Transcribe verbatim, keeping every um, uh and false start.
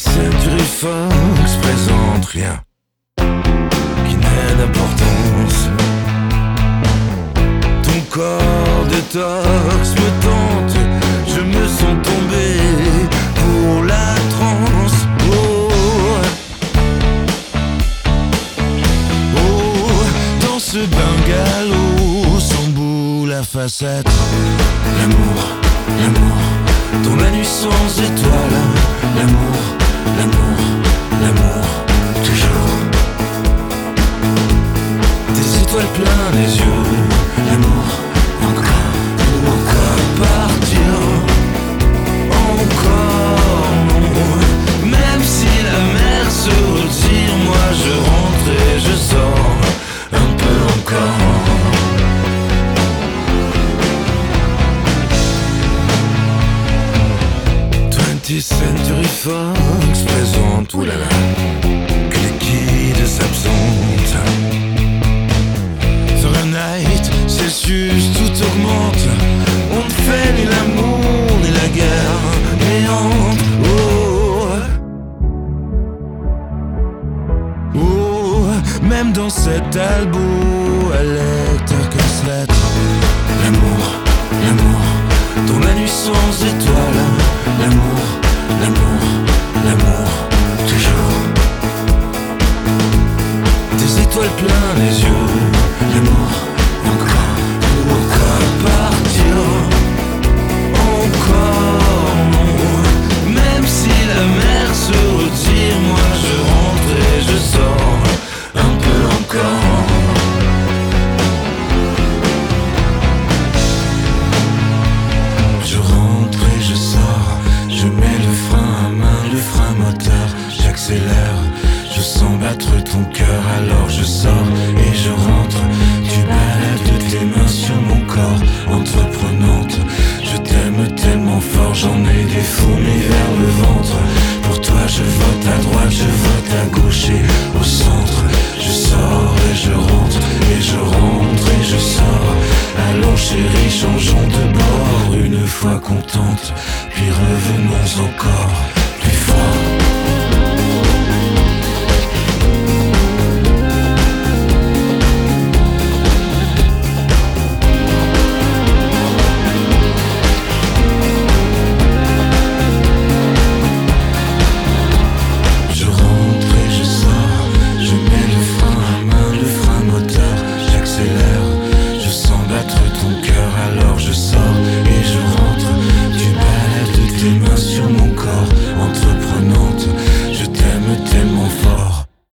Century Fox présente rien qui n'ait d'importance. Ton corps détox me tente, je me sens tombé pour la transe. Oh, oh, dans ce bungalow sans boule à facettes. L'amour, l'amour, dans la nuit sans étoiles. L'amour, l'amour, l'amour, toujours. Des étoiles plein les yeux. L'amour, encore, encore partir. Encore non. Même si la mer se retire, moi je rentre et je sors un peu encore. twentieth Century Fox présente, oulala, que les guides s'absentent. Fahrenheit, Celsius, tout augmente. On ne fait ni l'amour ni la guerre néante. Oh, oh, même dans cet albo à lecteur que slate. L'amour, l'amour, dans la nuit sans étoiles. L'amour, l'amour, l'amour, toujours. Des étoiles plein les yeux. L'amour, encore, encore partir. Encore non. Même si la mer se retire, moi je rentre et je sors un peu encore. Je rentre et je sors. Je mets le frein à main, le frein moteur. J'accélère, je sens battre ton cœur. Alors je sors et je rentre. Tu balades tes mains sur mon corps, entreprenante. Je t'aime tellement fort, j'en ai des fourmis vers le ventre. Pour toi je vote à droite, je vote à gauche et au centre. Je sors et je rentre, et je rentre et je sors. Allons chérie, changeons de bord. Une fois contente, puis revenons encore.